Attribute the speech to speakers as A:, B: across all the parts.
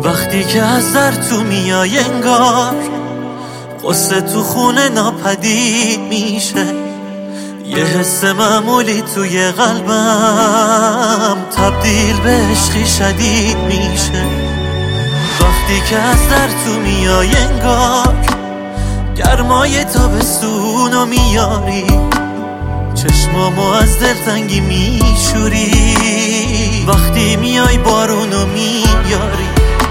A: وقتی که از در تو میای انگار قصه تو خونه ناپدید میشه، یه حس معمولی توی قلبم تبدیل به عشقی شدید میشه. وقتی که از در تو میای انگار گرمای تابستونو میاری، چشمامو از دلتنگی میشوری، وقتی میای بارونو میاری.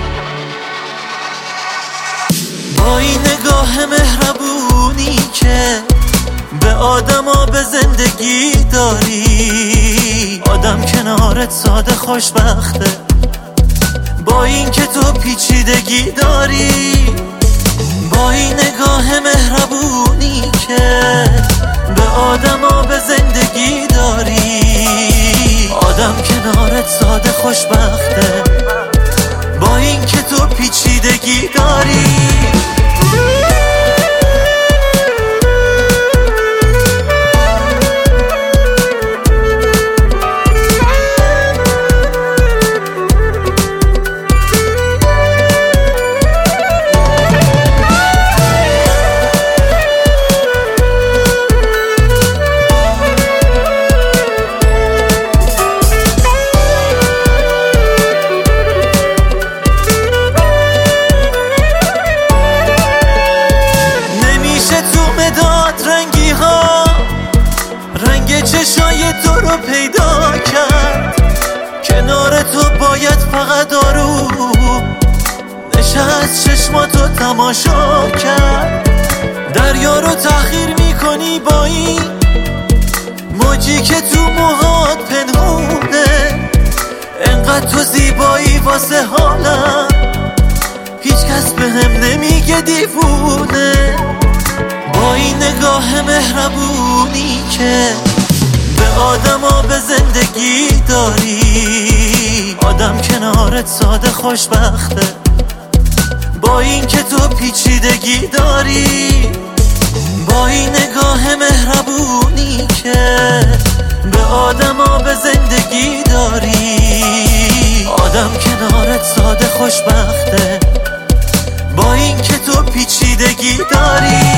A: با این نگاه مهربونی که به آدما به زندگی داری، آدم کنارت ساده خوشبخته. با این که تو پیچیدگی داری، با این نگاه مهربونی که به آدما به زندگی داری، آدم کنارت ساده خوشبخته. با این که تو پیچیدگی داری. رنگ چشای تو رو پیدا کرد، کنار تو باید فقط آروم نشست چشماتو تماشا کرد. دریا رو تأخیر میکنی با این موجی که تو موهات پنهونه، انقدر تو زیبایی واسه حالم هیچ کس بهم نمیگه دیوونه. با این نگاه مهربونی که به آدما به زندگی داری، آدم کنارت ساده خوشبخته. با این که تو پیچیدگی داری، با این نگاه مهربونی که به آدما به زندگی داری، آدم کنارت ساده خوشبخته. با این که تو پیچیدگی داری.